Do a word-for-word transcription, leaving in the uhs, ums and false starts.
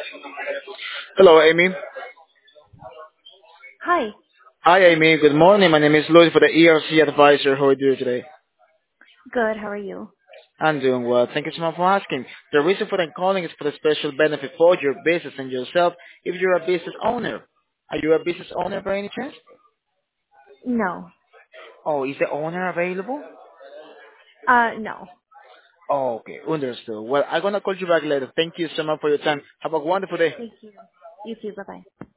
Hello, Amy. Hi. Hi, Amy. Good morning. My name is Louis for the E R C advisor. How are you doing today? Good. How are you? I'm doing well. Thank you so much for asking. The reason for the calling is for the special benefit for your business and yourself if you're a business owner. Are you a business owner by any chance? No. Oh, is the owner available? Uh, no. Oh, okay. Understood. Well, I'm going to call you back later. Thank you so much for your time. Have a wonderful day. Thank you. You too. Bye bye.